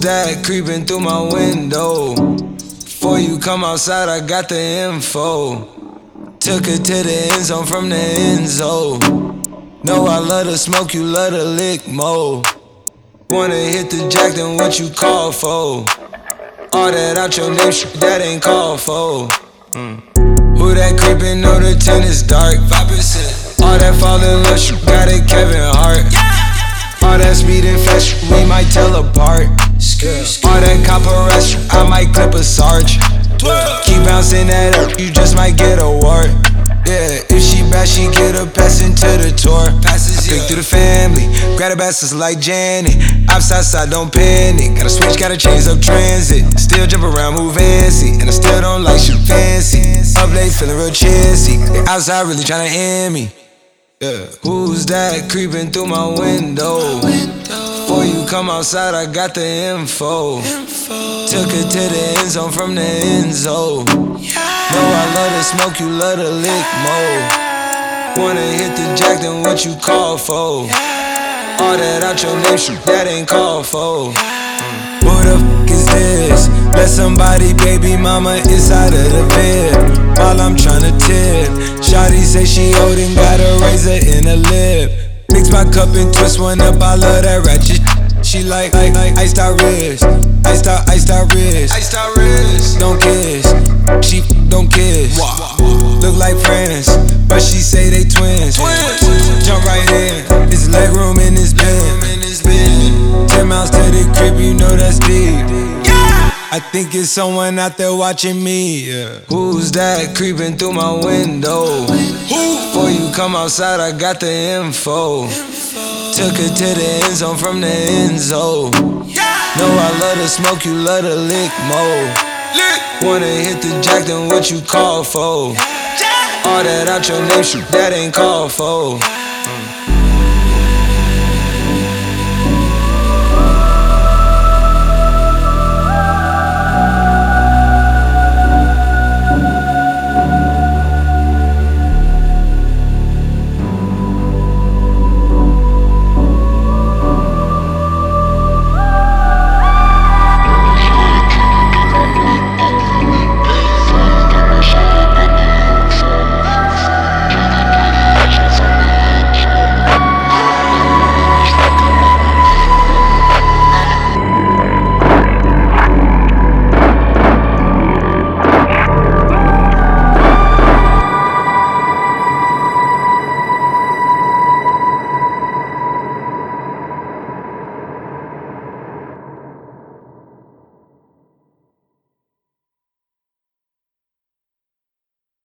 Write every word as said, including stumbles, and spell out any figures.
that creeping through my window? Before you come outside, I got the info. Took her to the end zone from the end zone. Know I love to smoke, you love to lick more. Wanna hit the jack, then what you call for? All that out your name, shit that ain't called for. mm. Who that creepin', know the tent is dark. five percent. All that fall in love, you got it, Kevin Hart. All that speed and fast, we might tell apart. All that copper rush, I might clip a sarge. Keep bouncing that up, you just might get a wart. Yeah, if she bad, she get a pass into the tour. I pick through the family, grab the bastards like Janet. Outside side, don't panic. Gotta switch, gotta change up transit. Still jump around, move fancy, and I still don't like shit fancy. Up late, feeling real cheesy. They outside really tryna end me. Yeah. Who's that creeping through my window? Before you come outside, I got the info. Took her to the end zone from the end zone. Know I love to smoke, you love to lick more. Wanna hit the jack, then what you call for? All that out your name, shit that ain't called for. mm. Who the f*** is this? Let somebody baby mama inside of the bed while I'm tryna tip. Shawty say she old and got a razor in her lip. Mix my cup and twist one up, I love that ratchet. She like, like, like iced out wrist, iced out, iced out wrist, iced out wrist. Don't kiss, she don't kiss. Look like friends, but she say they twins. Jump right in, there's leg room in this bed. Ten miles to the crib, you know that's deep. I think it's someone out there watching me. Yeah. Who's that creeping through my window? Before you come outside, I got the info. Took her to the end zone from the end zone. Know I love to smoke, you love to lick more. Wanna hit the jack, then what you call for? All that out your name, shit that ain't called for. mm.